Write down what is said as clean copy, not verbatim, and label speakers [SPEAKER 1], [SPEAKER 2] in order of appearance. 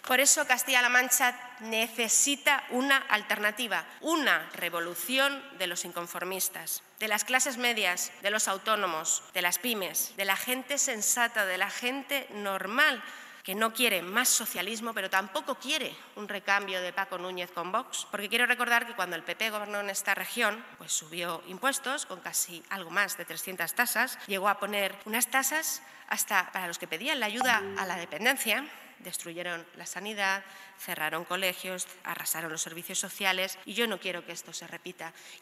[SPEAKER 1] Por eso Castilla-La Mancha necesita una alternativa, una revolución de los inconformistas, de las clases medias, de los autónomos, de las pymes, de la gente sensata, de la gente normal, que no quiere más socialismo, pero tampoco quiere un recambio de Paco Núñez con Vox, porque quiero recordar que cuando el PP gobernó en esta región, pues subió impuestos con casi algo más de 300 tasas, llegó a poner unas tasas hasta para los que pedían la ayuda a la dependencia. Destruyeron la sanidad, cerraron colegios, arrasaron los servicios sociales y yo no quiero que esto se repita.